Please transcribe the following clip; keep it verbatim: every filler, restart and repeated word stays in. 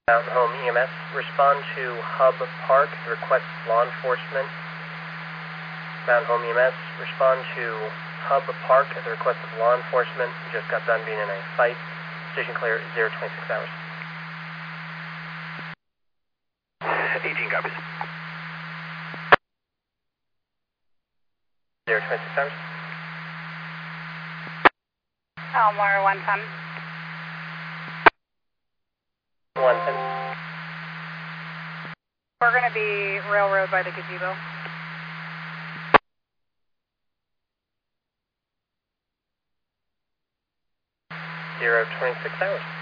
Mountain Home E M S, respond to Hub Park, request law enforcement. Mountain Home E M S, respond to Hub Park at the request of law enforcement. We just got done being in a fight. Station clear, zero twenty-six hours. eighteen copies. zero twenty-six hours. Elmore one ten. one ten. We're going to be railroad by the gazebo. zero twenty-six hours.